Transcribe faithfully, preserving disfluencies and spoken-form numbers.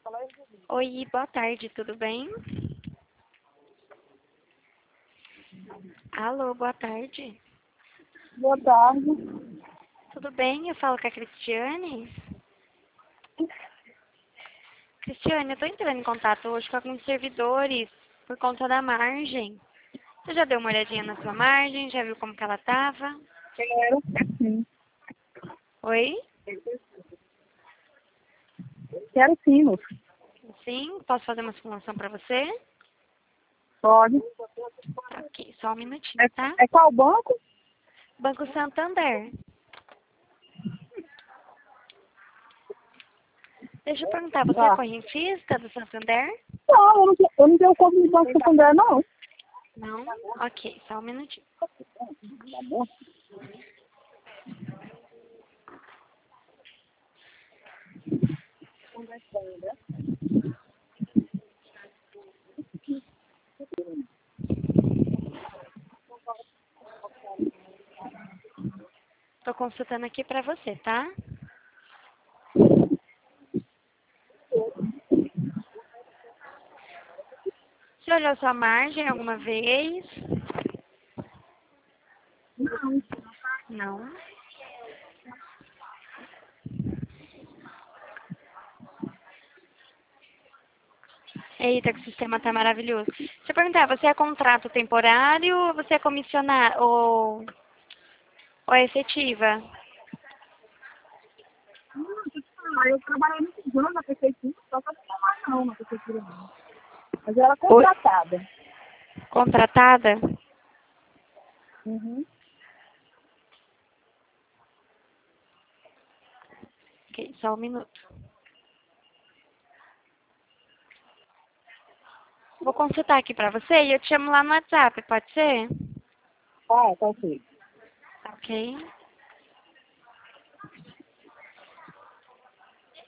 Oi, boa tarde, tudo bem? Alô, boa tarde. Boa tarde. Tudo bem? Eu falo com a Cristiane. Cristiane, eu estou entrando em contato hoje com alguns servidores por conta da margem. Você já deu uma olhadinha na sua margem? Já viu como que ela estava? Quero sim. Oi? Quero sim, moço. Sim? Posso fazer uma simulação para você? Pode. Tá, ok, só um minutinho, tá? É, é qual banco? Banco Santander. Deixa eu perguntar, você é Ah. correntista do Santander? Não, eu não, tenho- eu não tenho conta de Banco Santander, não. Não? Ok, só um minutinho. Tá bom. Tô consultando aqui pra você, tá? Você olhou sua margem alguma vez? Não. Eita, que o sistema tá maravilhoso. Deixa eu perguntar, você é contrato temporário ou você é comissionado ou, ou é efetiva? Ah, eu trabalhei muitos anos na prefeitura, só que eu não tenho mais não na prefeitura, não. Mas eu era Oi? contratada. Contratada? Uhum. Ok, só um minuto. Vou consultar aqui pra você e eu te chamo lá no WhatsApp, pode ser? Ah, tá ok. Ok.